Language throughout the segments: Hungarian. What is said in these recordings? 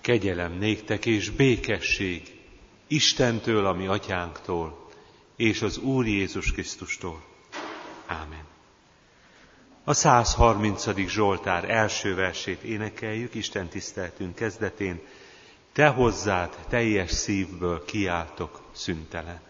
Kegyelem néktek és békesség Istentől, a mi atyánktól, és az Úr Jézus Krisztustól. Ámen. A 130. Zsoltár első versét énekeljük Isten tiszteletünk kezdetén. Te hozzád teljes szívből kiáltok szüntelen.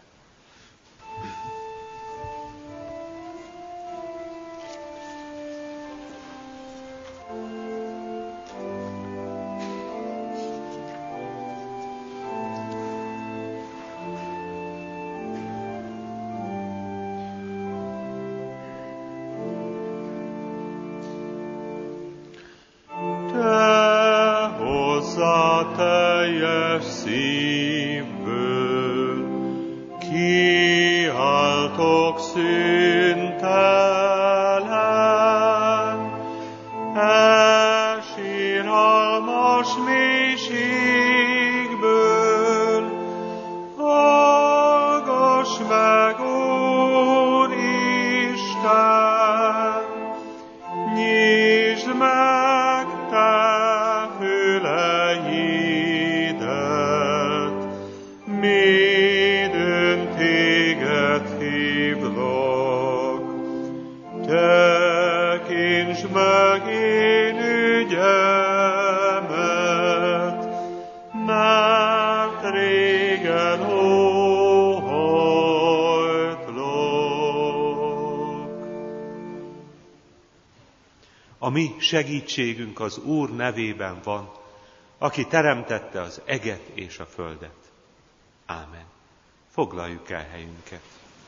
A mi segítségünk az Úr nevében van, aki teremtette az eget és a földet. Ámen. Foglaljuk el helyünket.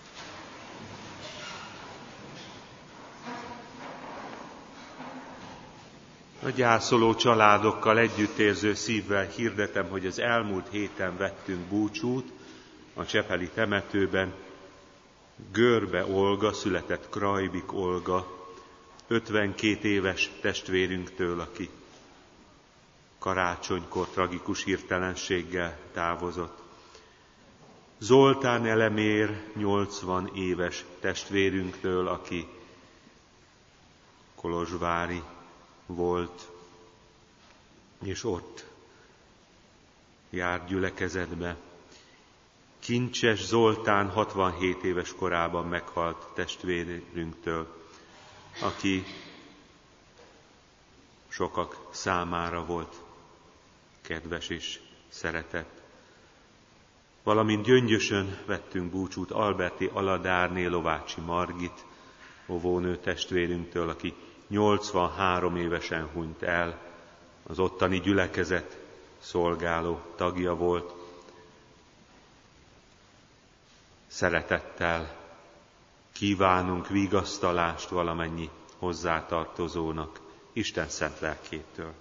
A gyászoló családokkal együttérző szívvel hirdetem, hogy az elmúlt héten vettünk búcsút a csepeli temetőben. Görbe Olga született Krajbik Olga, 52 éves testvérünktől, aki karácsonykor tragikus hirtelenséggel távozott. Zoltán Elemér 80 éves testvérünktől, aki kolozsvári volt, és ott járt gyülekezetbe. Kincses Zoltán 67 éves korában meghalt testvérünktől, aki sokak számára volt kedves és szeretett. Valamint Gyöngyösön vettünk búcsút Alberti Aladárné Lovácsi Margit, óvónő testvérünktől, aki 83 évesen hunyt el, az ottani gyülekezet szolgáló tagja volt. Szeretettel kívánunk vigasztalást valamennyi hozzátartozónak Isten szent lelkétől.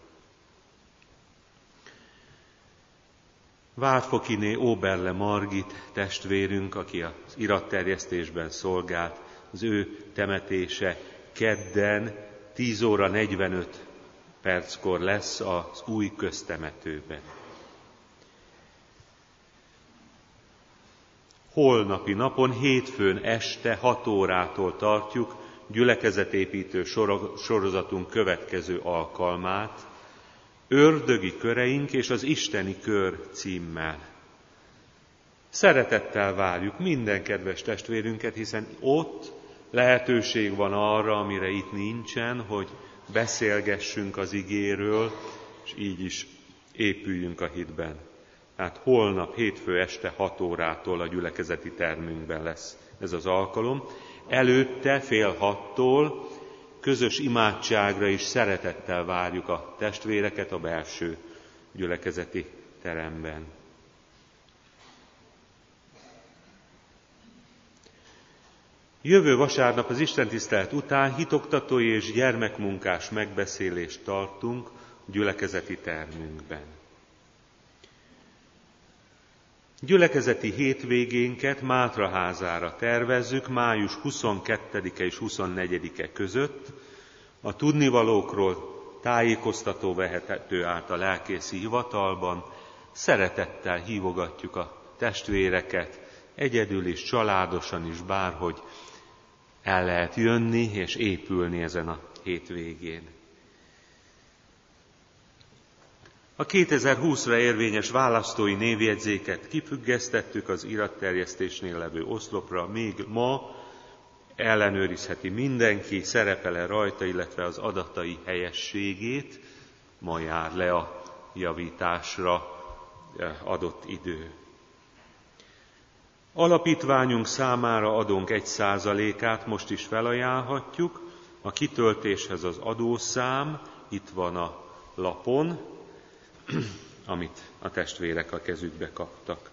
Várfokiné Óberle Margit testvérünk, aki az iratterjesztésben szolgált, az ő temetése kedden 10 óra 45 perckor lesz az új köztemetőben. Holnapi napon, hétfőn este 6 órától tartjuk gyülekezetépítő sorozatunk következő alkalmát, Ördögi köreink és az Isteni kör címmel. Szeretettel várjuk minden kedves testvérünket, hiszen ott lehetőség van arra, amire itt nincsen, hogy beszélgessünk az igéről, és így is épüljünk a hitben. Tehát holnap, hétfő este 6 órától a gyülekezeti termünkben lesz ez az alkalom. Előtte fél 6-tól közös imádságra is szeretettel várjuk a testvéreket a belső gyülekezeti teremben. Jövő vasárnap az istentisztelet után hitoktatói és gyermekmunkás megbeszélést tartunk a gyülekezeti termünkben. Gyülekezeti hétvégénket Mátraházára tervezzük május 22-e és 24-e között. A tudnivalókról tájékoztató vehető át a lelkészi hivatalban. Szeretettel hívogatjuk a testvéreket, egyedül is, családosan is, bárhogy el lehet jönni és épülni ezen a hétvégén. A 2020-ra érvényes választói névjegyzéket kifüggesztettük az iratterjesztésnél levő oszlopra, még ma ellenőrizheti mindenki, szerepel-e rajta, illetve az adatai helyességét, ma jár le a javításra adott idő. Alapítványunk számára adónk 1%-át most is felajánlhatjuk, a kitöltéshez az adószám itt van a lapon, amit a testvérek a kezükbe kaptak.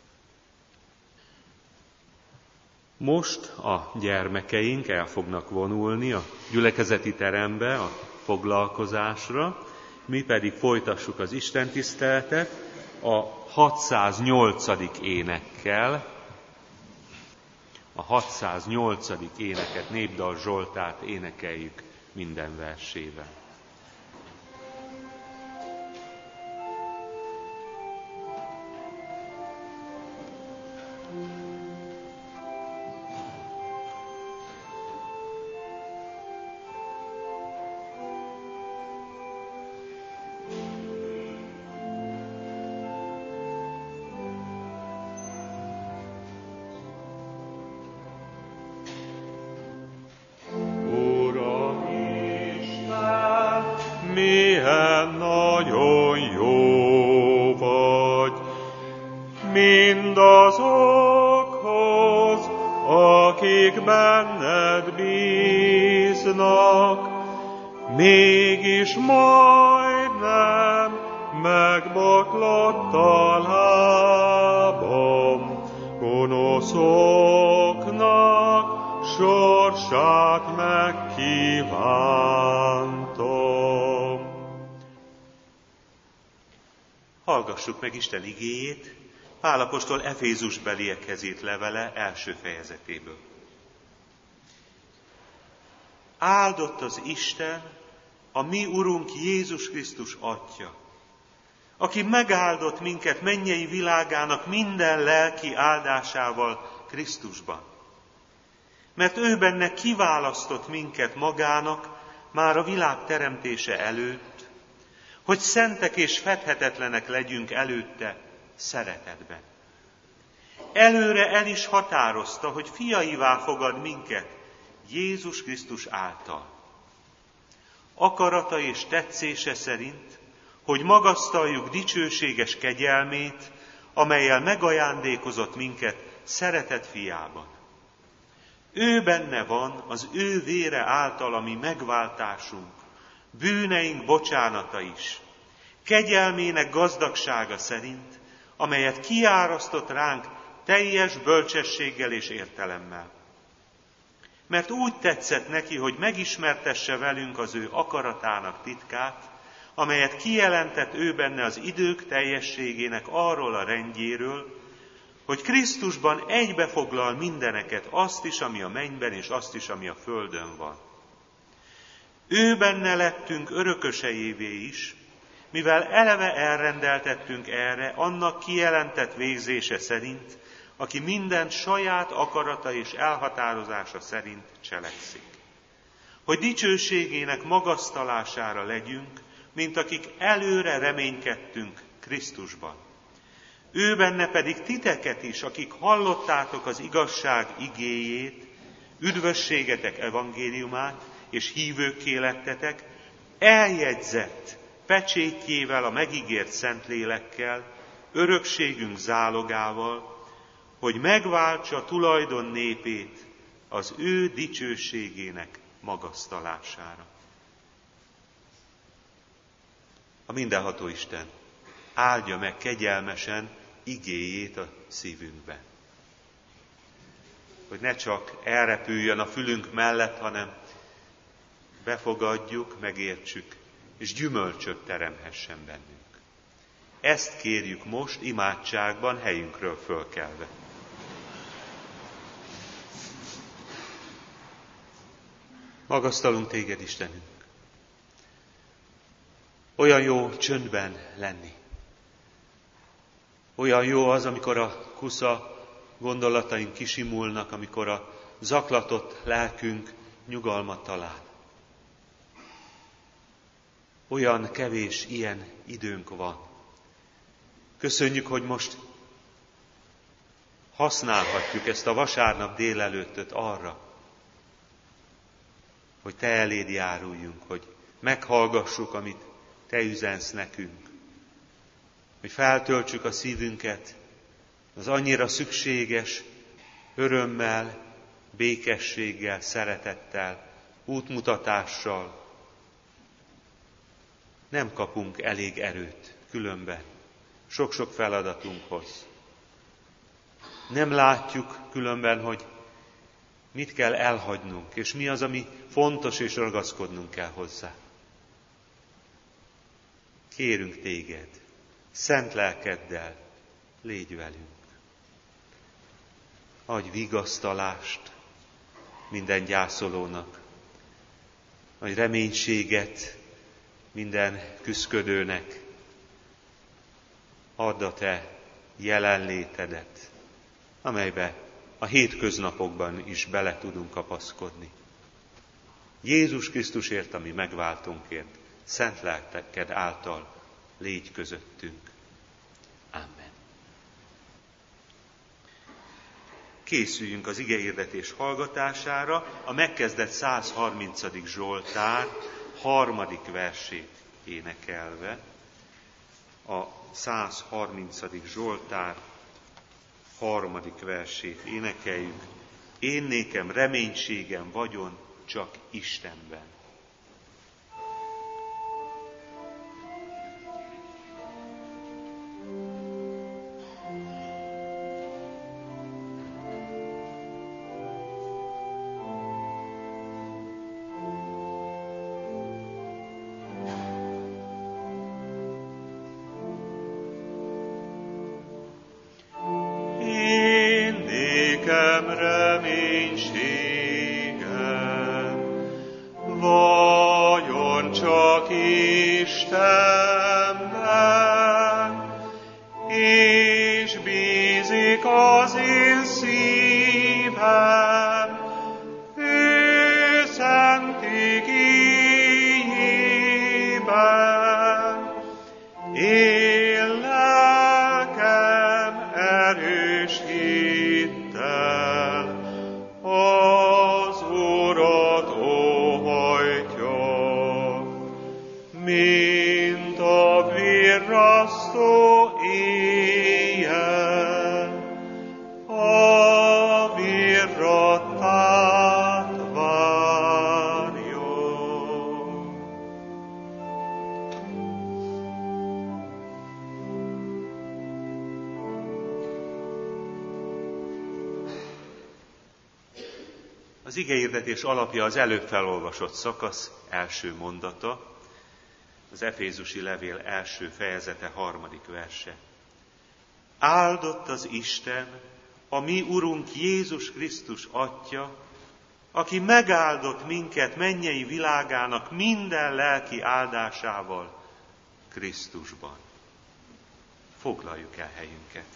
Most a gyermekeink el fognak vonulni a gyülekezeti terembe a foglalkozásra, mi pedig folytassuk az istentiszteletet a 608. énekkel. A 608. éneket, Népdal Zsoltárt énekeljük minden versével. Milyen nagyon jó vagy mindazokhoz, akik benned bíznak, mégis majdnem megbotlott a lábam, gonoszoknak sorsát megkívántom. Hallgassuk meg Isten igéjét, Pál apostol Efézusbeliekhez írt levele első fejezetéből. Áldott az Isten, a mi Urunk Jézus Krisztus Atya, aki megáldott minket mennyei világának minden lelki áldásával Krisztusban. Mert ő benne kiválasztott minket magának már a világ teremtése előtt, hogy szentek és fedhetetlenek legyünk előtte szeretetben. Előre el is határozta, hogy fiaivá fogad minket Jézus Krisztus által. Akarata és tetszése szerint, hogy magasztaljuk dicsőséges kegyelmét, amellyel megajándékozott minket szeretett fiában. Ő benne van az ő vére által a mi megváltásunk, bűneink bocsánata is, kegyelmének gazdagsága szerint, amelyet kiárasztott ránk teljes bölcsességgel és értelemmel. Mert úgy tetszett neki, hogy megismertesse velünk az ő akaratának titkát, amelyet kijelentett ő benne az idők teljességének arról a rendjéről, hogy Krisztusban egybefoglal mindeneket, azt is, ami a mennyben, és azt is, ami a földön van. Ő benne lettünk örököseivé is, mivel eleve elrendeltettünk erre, annak kijelentett végzése szerint, aki mindent saját akarata és elhatározása szerint cselekszik. Hogy dicsőségének magasztalására legyünk, mint akik előre reménykedtünk Krisztusban. Ő benne pedig titeket is, akik hallottátok az igazság igéjét, üdvösségetek evangéliumát, és hívőkké lettetek, eljegyzett pecsétjével, a megígért Szentlélekkel, örökségünk zálogával, hogy megváltsa tulajdon népét az ő dicsőségének magasztalására. A mindenható Isten áldja meg kegyelmesen igéjét a szívünkben. Hogy ne csak elrepüljön a fülünk mellett, hanem befogadjuk, megértsük, és gyümölcsöt teremhessen bennünk. Ezt kérjük most imádságban, helyünkről fölkelve. Magasztalunk téged, Istenünk. Olyan jó csöndben lenni. Olyan jó az, amikor a kusza gondolataink kisimulnak, amikor a zaklatott lelkünk nyugalmat talál. Olyan kevés ilyen időnk van. Köszönjük, hogy most használhatjuk ezt a vasárnap délelőttöt arra, hogy Te eléd járuljunk, hogy meghallgassuk, amit Te üzensz nekünk, hogy feltöltsük a szívünket az annyira szükséges örömmel, békességgel, szeretettel, útmutatással. Nem kapunk elég erőt különben sok-sok feladatunkhoz. Nem látjuk különben, hogy mit kell elhagynunk, és mi az, ami fontos, és ragaszkodnunk kell hozzá. Kérünk Téged, szent lelkeddel, légy velünk. Adj vigasztalást minden gyászolónak, adj reménységet minden küszködőnek, add a Te jelenlétedet, amelybe a hétköznapokban is bele tudunk kapaszkodni. Jézus Krisztusért, ami megváltunkért, szent lelked által légy közöttünk. Amen. Készüljünk az igehirdetés hallgatására, a megkezdett 130. Zsoltár 3. versét énekelve. A 130. Zsoltár 3. versét énekeljük. Én nékem reménységem vagyon csak Istenben. Az igehirdetés alapja az előbb felolvasott szakasz első mondata, az Efézusi levél első fejezete 3. verse. Áldott az Isten, a mi Urunk Jézus Krisztus Atya, aki megáldott minket mennyei világának minden lelki áldásával Krisztusban. Foglaljuk el helyünket.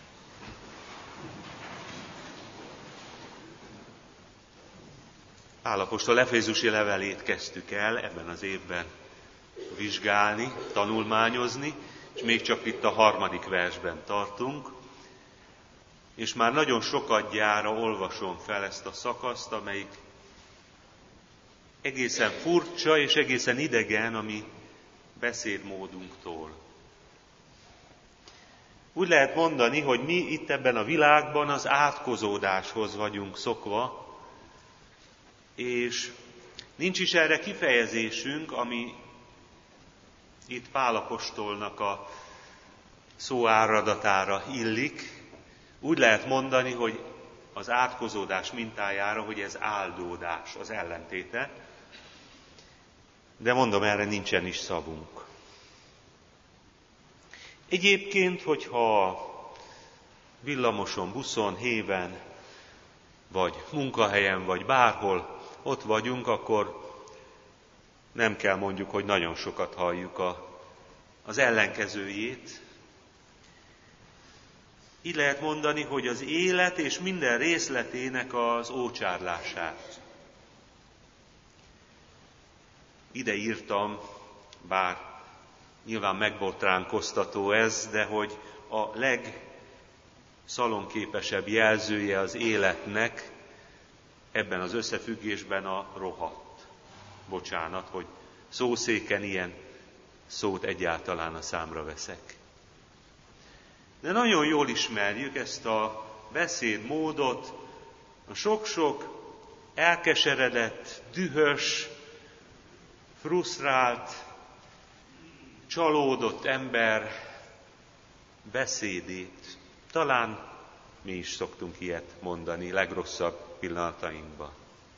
Pál apostol efézusi levelét kezdtük el ebben az évben vizsgálni, tanulmányozni, és még csak itt a 3. versben tartunk, és már nagyon sokadjára olvasom fel ezt a szakaszt, amelyik egészen furcsa és egészen idegen a mi beszédmódunktól. Úgy lehet mondani, hogy mi itt ebben a világban az átkozódáshoz vagyunk szokva, és nincs is erre kifejezésünk, ami itt Pál apostolnak a szóáradatára illik. Úgy lehet mondani, hogy az átkozódás mintájára, hogy ez áldódás, az ellentéte. De mondom, erre nincsen is szavunk. Egyébként, hogyha villamoson, buszon, héven, vagy munkahelyen, vagy bárhol ott vagyunk, akkor nem kell mondjuk, hogy nagyon sokat halljuk az ellenkezőjét. Így lehet mondani, hogy az élet és minden részletének az ócsárlását. Ide írtam, bár Nyilván megbotránkoztató ez, de hogy a legszalonképesebb jelzője az életnek ebben az összefüggésben a rohadt. Bocsánat, hogy szószéken ilyen szót egyáltalán a számra veszek. De nagyon jól ismerjük ezt a beszédmódot, a sok-sok elkeseredett, dühös, frusztrált, csalódott ember beszédét. Talán mi is szoktunk ilyet mondani legrosszabb pillanatainkban.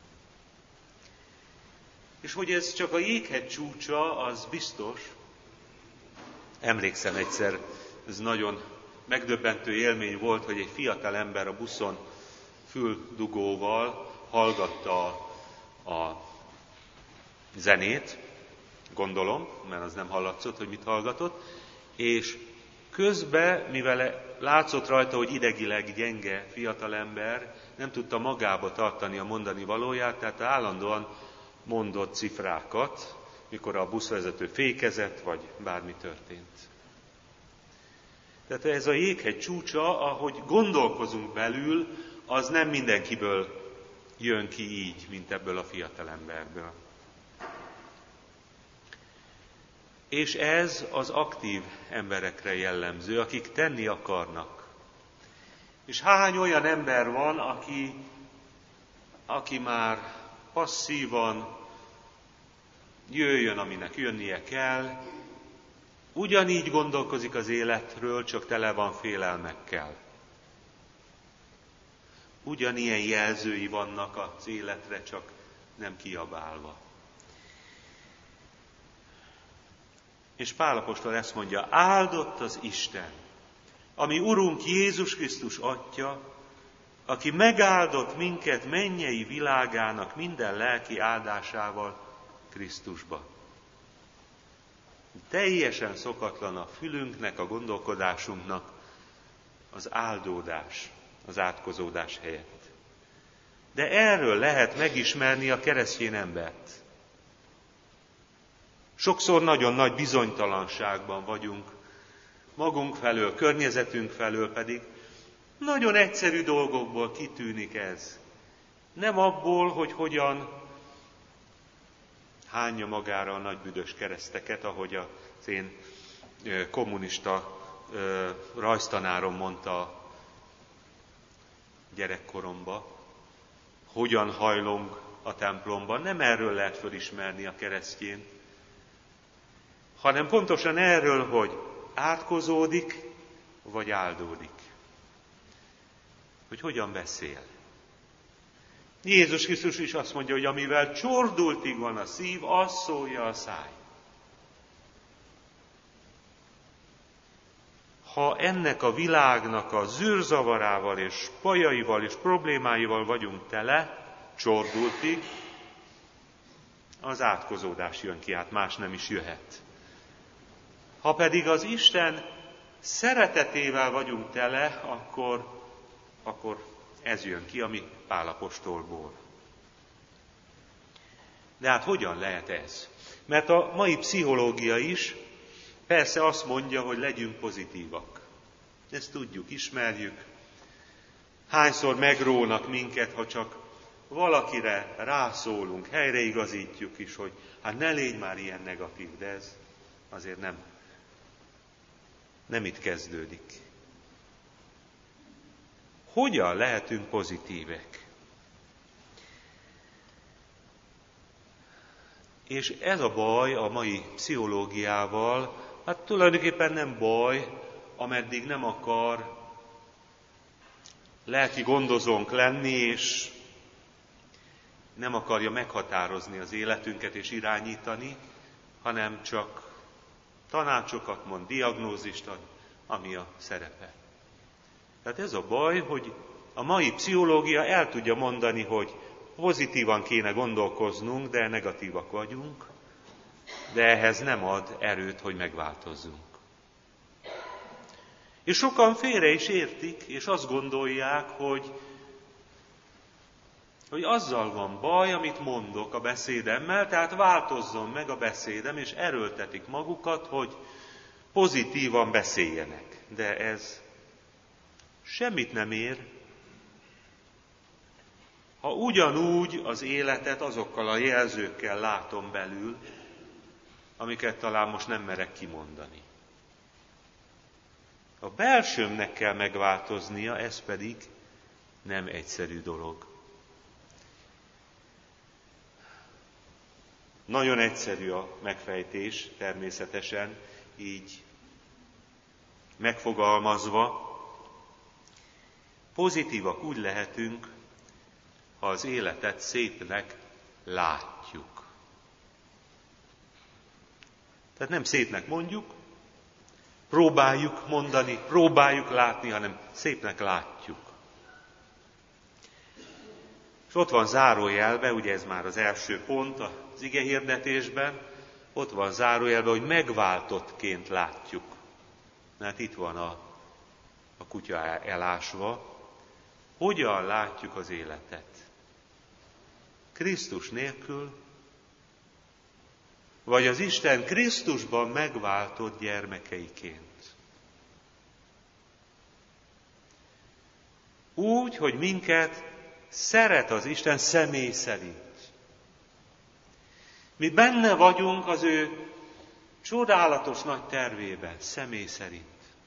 És hogy ez csak a jéghegy csúcsa, az biztos. Emlékszem egyszer, ez nagyon megdöbbentő élmény volt, hogy egy fiatal ember a buszon füldugóval hallgatta a zenét, gondolom, mert az nem hallatszott, hogy mit hallgatott, és közben, mivel látszott rajta, hogy idegileg gyenge fiatalember, nem tudta magába tartani a mondani valóját, tehát állandóan mondott cifrákat, mikor a buszvezető fékezett, vagy bármi történt. Tehát ez a jéghegy csúcsa, ahogy gondolkozunk belül, az nem mindenkiből jön ki így, mint ebből a fiatalemberből. És ez az aktív emberekre jellemző, akik tenni akarnak. És hány olyan ember van, aki már passzívan jöjjön, aminek jönnie kell, ugyanígy gondolkozik az életről, csak tele van félelmekkel. Ugyanilyen jelzői vannak az életre, csak nem kiabálva. És Pál apostol ezt mondja, áldott az Isten, ami Urunk Jézus Krisztus Atya, aki megáldott minket mennyei világának minden lelki áldásával Krisztusba. Teljesen szokatlan a fülünknek, a gondolkodásunknak az áldódás, az átkozódás helyett. De erről lehet megismerni a keresztény embert. Sokszor nagyon nagy bizonytalanságban vagyunk, magunk felől, környezetünk felől pedig nagyon egyszerű dolgokból kitűnik ez. Nem abból, hogy hogyan hányja magára a nagy büdös kereszteket, ahogy az én kommunista rajztanárom mondta gyerekkoromban, hogyan hajlong a templomban. Nem erről lehet fölismerni a keresztjén, hanem pontosan erről, hogy átkozódik, vagy áldódik. Hogy hogyan beszél. Jézus Krisztus is azt mondja, hogy amivel csordultig van a szív, az szólja a száj. Ha ennek a világnak a zűrzavarával és bajaival és problémáival vagyunk tele, csordultig, az átkozódás jön ki, hát más nem is jöhet. Ha pedig az Isten szeretetével vagyunk tele, akkor ez jön ki, ami Pál apostolból. De hát hogyan lehet ez? Mert a mai pszichológia is persze azt mondja, hogy legyünk pozitívak. Ezt tudjuk, ismerjük. Hányszor megrónak minket, ha csak valakire rászólunk, helyreigazítjuk is, hogy hát ne légy már ilyen negatív, de ez azért nem itt kezdődik. Hogyan lehetünk pozitívek? És ez a baj a mai pszichológiával, hát tulajdonképpen nem baj, ameddig nem akar lelki gondozónk lenni, és nem akarja meghatározni az életünket és irányítani, hanem csak tanácsokat mond, diagnózist ad, ami a szerepe. Tehát ez a baj, hogy a mai pszichológia el tudja mondani, hogy pozitívan kéne gondolkoznunk, de negatívak vagyunk, de ehhez nem ad erőt, hogy megváltozzunk. És sokan félre is értik, és azt gondolják, hogy hogy azzal van baj, amit mondok a beszédemmel, tehát változzon meg a beszédem, és erőltetik magukat, hogy pozitívan beszéljenek. De ez semmit nem ér, ha ugyanúgy az életet azokkal a jelzőkkel látom belül, amiket talán most nem merek kimondani. A belsőmnek kell megváltoznia, ez pedig nem egyszerű dolog. Nagyon egyszerű a megfejtés, természetesen, így megfogalmazva. Pozitívak úgy lehetünk, ha az életet szépnek látjuk. Tehát nem szépnek mondjuk, próbáljuk mondani, próbáljuk látni, hanem szépnek látjuk. És ott van zárójelbe, ugye ez már az első pont az igehirdetésben, ott van zárójelbe, hogy megváltottként látjuk. Hát itt van a kutya elásva. Hogyan látjuk az életet? Krisztus nélkül, vagy az Isten Krisztusban megváltott gyermekeiként? Úgy, hogy minket szeret az Isten személy szerint. Mi benne vagyunk az ő csodálatos nagy tervében, személy szerint.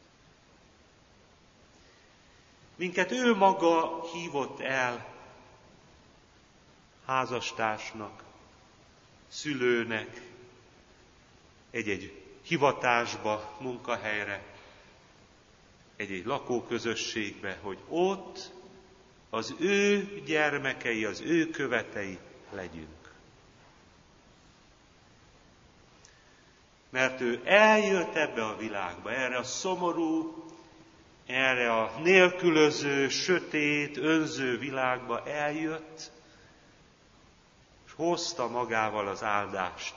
Minket ő maga hívott el házastársnak, szülőnek, egy-egy hivatásba, munkahelyre, egy-egy lakóközösségbe, hogy ott az ő gyermekei, az ő követei legyünk. Mert ő eljött ebbe a világba, erre a szomorú, erre a nélkülöző, sötét, önző világba eljött, és hozta magával az áldást.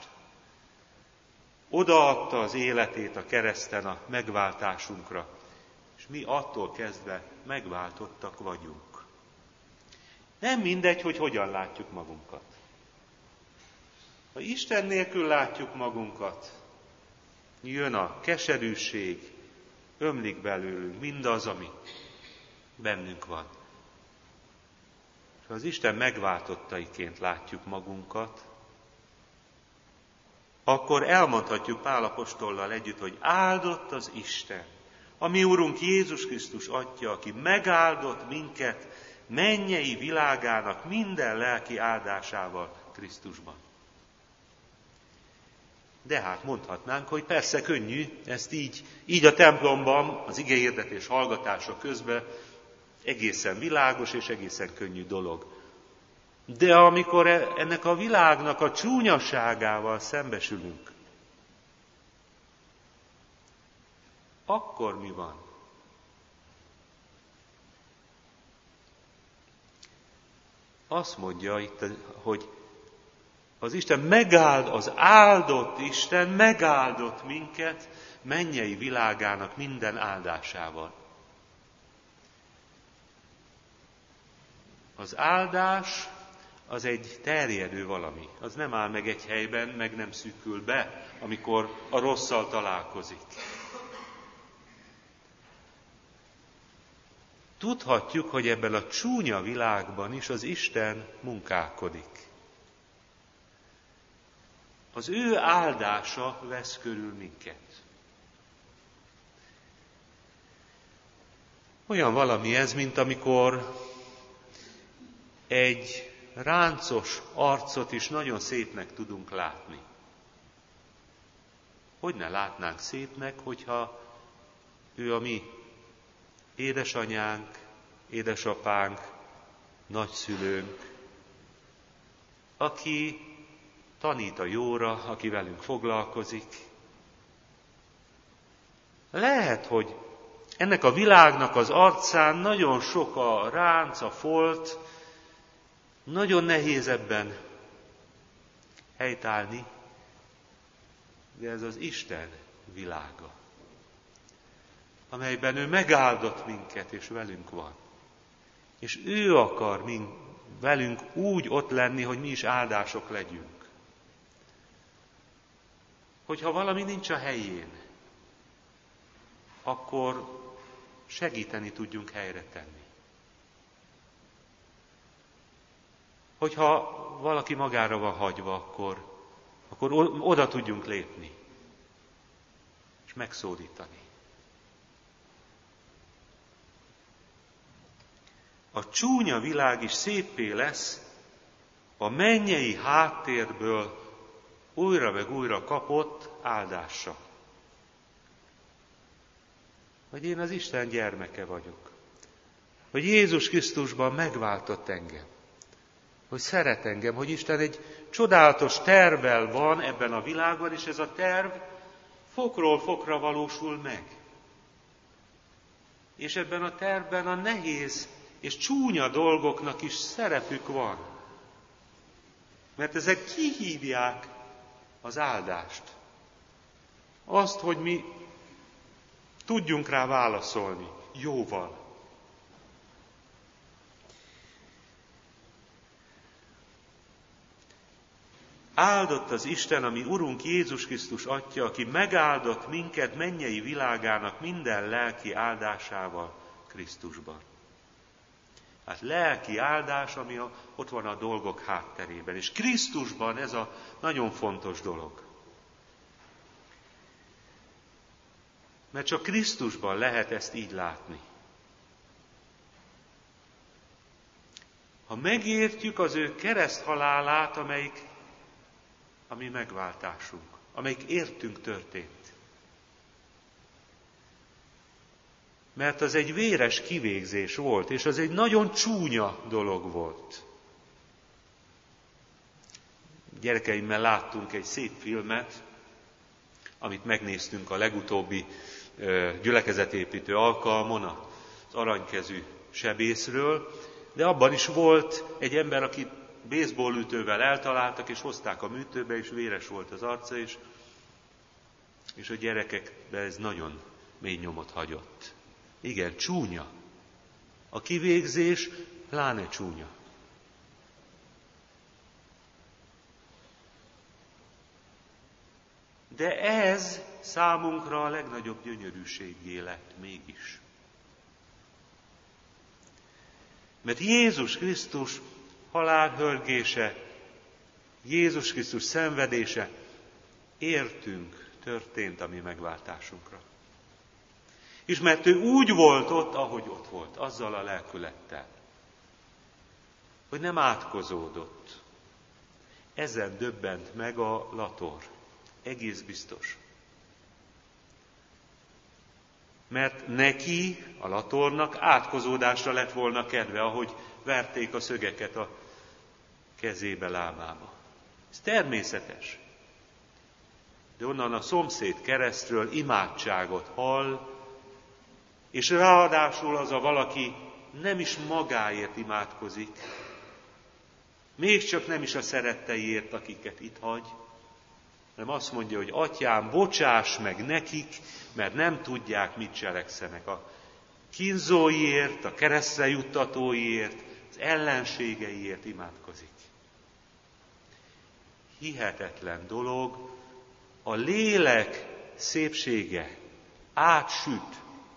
Odaadta az életét a kereszten a megváltásunkra, és mi attól kezdve megváltottak vagyunk. Nem mindegy, hogy hogyan látjuk magunkat. Ha Isten nélkül látjuk magunkat, jön a keserűség, ömlik belőlünk mindaz, ami bennünk van. Ha az Isten megváltottaiként látjuk magunkat, akkor elmondhatjuk Pál apostollal együtt, hogy áldott az Isten, a mi Úrunk Jézus Krisztus Atya, aki megáldott minket mennyei világának minden lelki áldásával Krisztusban. De hát mondhatnánk, hogy persze könnyű, ezt így a templomban, az igehirdetés hallgatása közben egészen világos és egészen könnyű dolog. De amikor ennek a világnak a csúnyaságával szembesülünk, akkor mi van? Azt mondja itt, hogy az Isten az áldott Isten megáldott minket mennyei világának minden áldásával. Az áldás az egy terjedő valami. Az nem áll meg egy helyben, meg nem szűkül be, amikor a rosszal találkozik. Tudhatjuk, hogy ebben a csúnya világban is az Isten munkálkodik. Az ő áldása vesz körül minket. Olyan valami ez, mint amikor egy ráncos arcot is nagyon szépnek tudunk látni. Hogy ne látnánk szépnek, hogyha ő a mi édesanyánk, édesapánk, nagyszülőnk, aki tanít a jóra, aki velünk foglalkozik. Lehet, hogy ennek a világnak az arcán nagyon sok a ránc, a folt, nagyon nehéz ebben helytállni, de ez az Isten világa, amelyben ő megáldott minket, és velünk van. És ő akar velünk úgy ott lenni, hogy mi is áldások legyünk. Hogyha valami nincs a helyén, akkor segíteni tudjunk helyre tenni. Hogyha valaki magára van hagyva, akkor oda tudjunk lépni, és megszólítani. A csúnya világ is széppé lesz a mennyei háttérből újra meg újra kapott áldással. Hogy én az Isten gyermeke vagyok. Hogy Jézus Krisztusban megváltott engem. Hogy szeret engem, hogy Isten egy csodálatos tervvel van ebben a világban, és ez a terv fokról fokra valósul meg. És ebben a tervben a nehéz és csúnya dolgoknak is szerepük van. Mert ezek kihívják az áldást. Azt, hogy mi tudjunk rá válaszolni jóval. Áldott az Isten, ami Urunk Jézus Krisztus Atya, aki megáldott minket mennyei világának minden lelki áldásával Krisztusban. Hát lelki áldás, ami ott van a dolgok hátterében. És Krisztusban ez a nagyon fontos dolog. Mert csak Krisztusban lehet ezt így látni. Ha megértjük az ő kereszthalálát, ami megváltásunk, amelyik értünk történt. Mert az egy véres kivégzés volt, és az egy nagyon csúnya dolog volt. Gyerekeimmel láttunk egy szép filmet, amit megnéztünk a legutóbbi gyülekezetépítő alkalmon, az aranykezű sebészről, de abban is volt egy ember, akit baseballütővel eltaláltak, és hozták a műtőbe, és véres volt az arca, és a gyerekekben ez nagyon mély nyomot hagyott. Igen, csúnya. A kivégzés pláne csúnya. De ez számunkra a legnagyobb gyönyörűséggé lett mégis. Mert Jézus Krisztus halálhörgése, Jézus Krisztus szenvedése értünk történt a mi megváltásunkra. És mert ő úgy volt ott, ahogy ott volt, azzal a lelkülettel, hogy nem átkozódott. Ezen döbbent meg a lator. Egész biztos. Mert neki, a latornak átkozódásra lett volna kedve, ahogy verték a szögeket a kezébe, lábába. Ez természetes. De onnan a szomszéd keresztről imádságot hall, és ráadásul az a valaki nem is magáért imádkozik, még csak nem is a szeretteiért, akiket itt hagy, hanem azt mondja, hogy Atyám, bocsáss meg nekik, mert nem tudják, mit cselekszenek. A kínzóiért, a keresztre juttatóiért, az ellenségeiért imádkozik. Hihetetlen dolog, a lélek szépsége átsüt.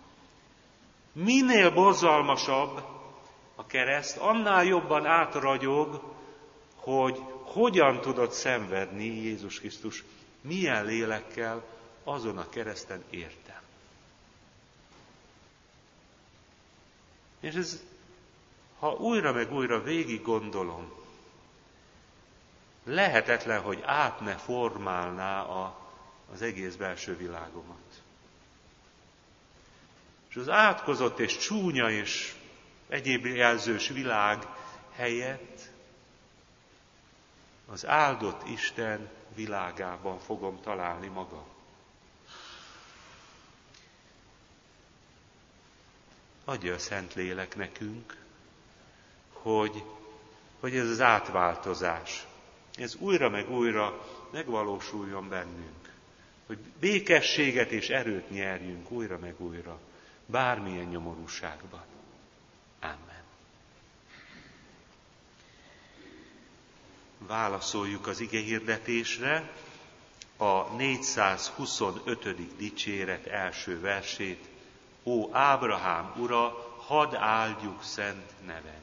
Minél borzalmasabb a kereszt, annál jobban átragyog, hogy hogyan tudott szenvedni Jézus Krisztus, milyen lélekkel azon a kereszten értem. És ez, ha újra meg újra végig gondolom, lehetetlen, hogy át ne formálná az egész belső világomat. És az átkozott és csúnya és egyéb jelzős világ helyett az áldott Isten világában fogom találni magam. Adja a Szentlélek nekünk, hogy ez az átváltozás, ez újra meg újra megvalósuljon bennünk. Hogy békességet és erőt nyerjünk újra meg újra, bármilyen nyomorúságban. Amen. válaszoljuk az igehirdetésre, a 425. dicséret első versét. Ó Ábrahám ura, hadd áldjuk szent neved!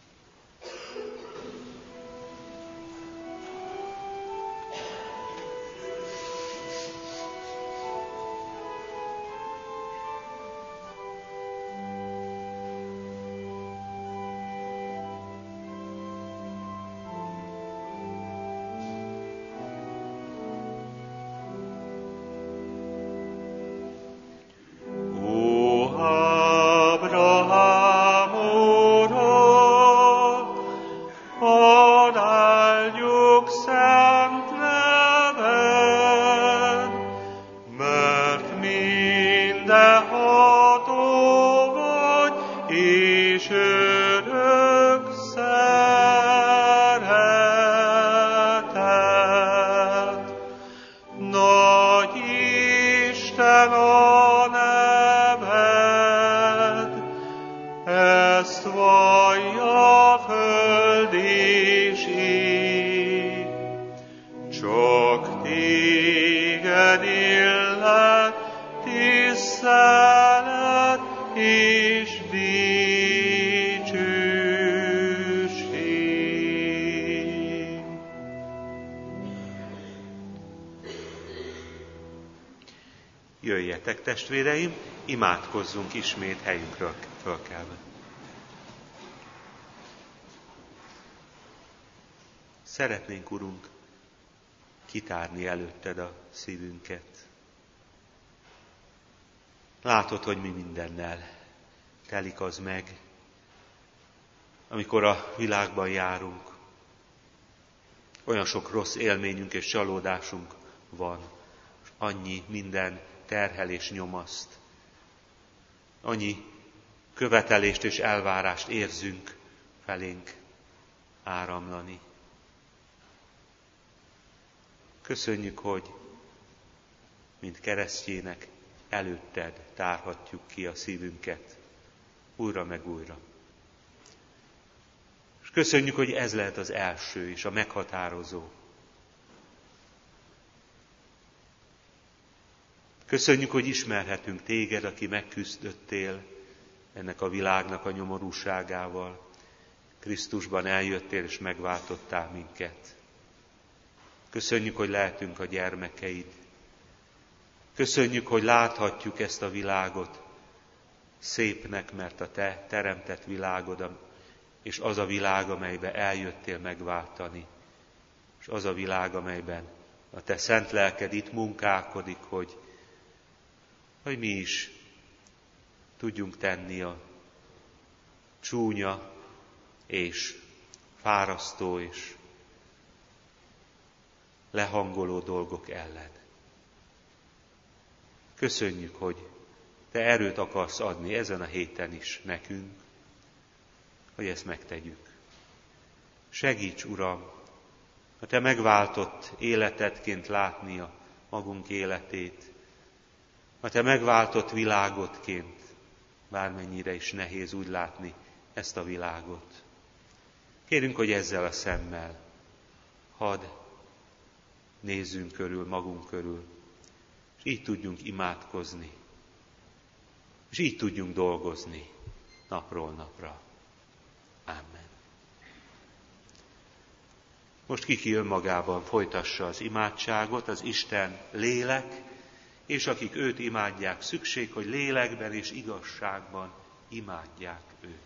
Jöjjetek, testvéreim, imádkozzunk ismét helyünkről fölkelve. Szeretnénk, Urunk, kitárni előtted a szívünket. Látod, hogy mi mindennel telik az meg, amikor a világban járunk. Olyan sok rossz élményünk és csalódásunk van, és annyi minden terhel és nyomaszt. Annyi követelést és elvárást érzünk felénk áramlani. Köszönjük, hogy mint keresztjének előtted tárhatjuk ki a szívünket újra meg újra. És köszönjük, hogy ez lehet az első és a meghatározó. Köszönjük, hogy ismerhetünk téged, aki megküzdöttél ennek a világnak a nyomorúságával. Krisztusban eljöttél és megváltottál minket. Köszönjük, hogy lehetünk a gyermekeid. Köszönjük, hogy láthatjuk ezt a világot szépnek, mert a te teremtett világod, és az a világ, amelybe eljöttél megváltani, és az a világ, amelyben a te szent lelked itt munkálkodik, hogy mi is tudjunk tenni a csúnya és fárasztó és lehangoló dolgok ellen. Köszönjük, hogy te erőt akarsz adni ezen a héten is nekünk, hogy ezt megtegyük. Segíts, Uram, a te megváltott életedként látni a magunk életét, a te megváltott világodként, bármennyire is nehéz úgy látni ezt a világot. Kérünk, hogy ezzel a szemmel hadd nézzünk körül, magunk körül, és így tudjunk imádkozni, és így tudjunk dolgozni napról napra. Amen. Most ki önmagában folytassa az imádságot, az Isten lélek, és akik őt imádják, szükség, hogy lélekben és igazságban imádják őt.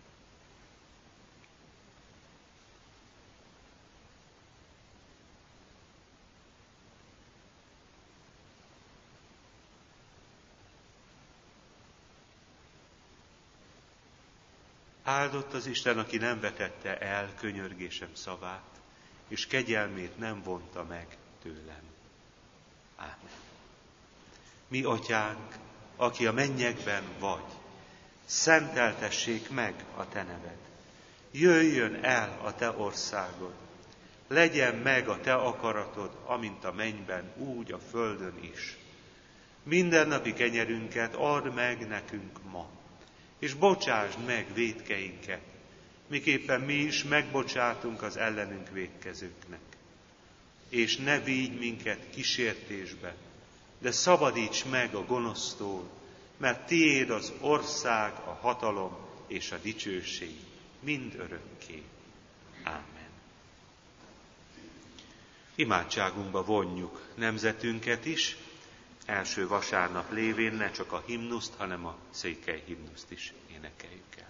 Áldott az Isten, aki nem vetette el könyörgésem szavát, és kegyelmét nem vonta meg tőlem. Ámen. Mi, Atyánk, aki a mennyekben vagy, szenteltessék meg a te neved. Jöjjön el a te országod, legyen meg a te akaratod, amint a mennyben, úgy a földön is. Mindennapi kenyerünket add meg nekünk ma, és bocsásd meg vétkeinket, miképpen mi is megbocsátunk az ellenünk vétkezőknek. És ne vigy minket kísértésbe, de szabadíts meg a gonosztól, mert tiéd az ország, a hatalom és a dicsőség mind örökké. Ámen. Imádságunkba vonjuk nemzetünket is, első vasárnap lévén ne csak a himnuszt, hanem a székely himnuszt is énekeljük el.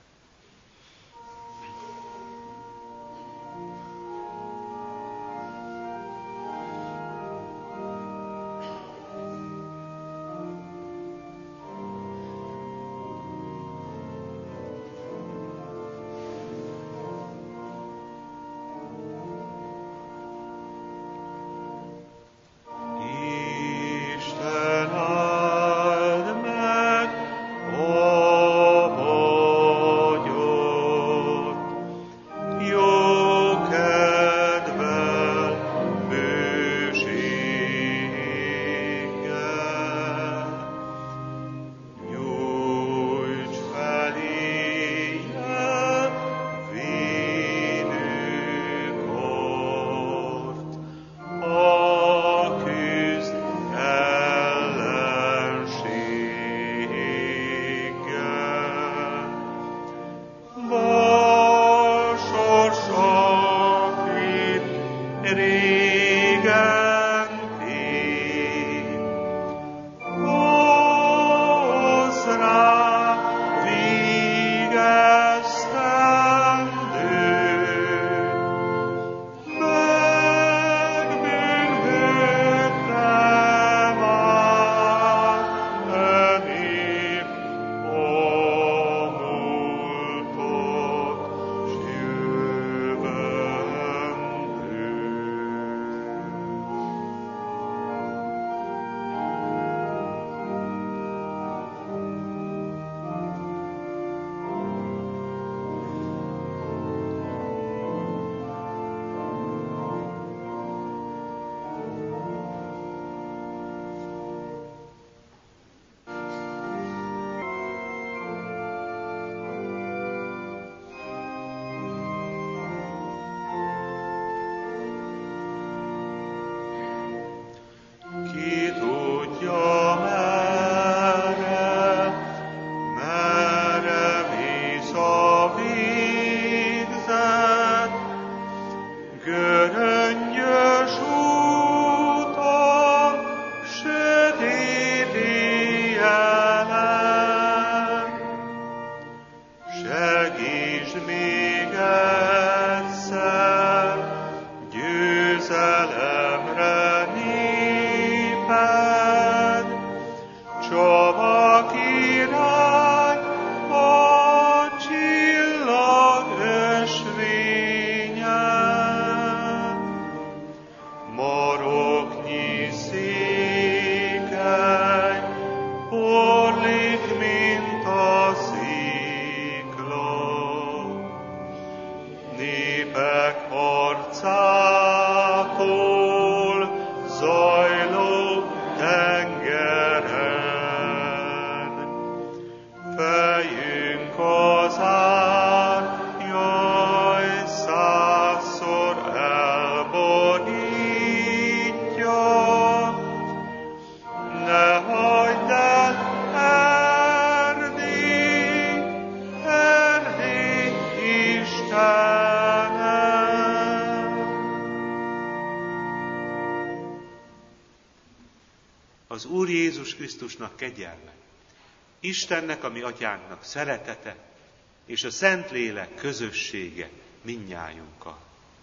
Az Úr Jézus Krisztusnak kegyelme, Istennek, a mi atyánknak szeretete, és a Szentlélek közössége mindnyájunkkal.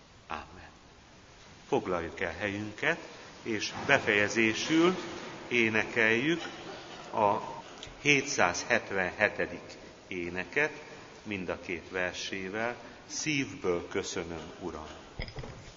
Ámen. Foglaljuk el helyünket, és befejezésül énekeljük a 777. éneket, mind a két versével, Szívből köszönöm, Uram.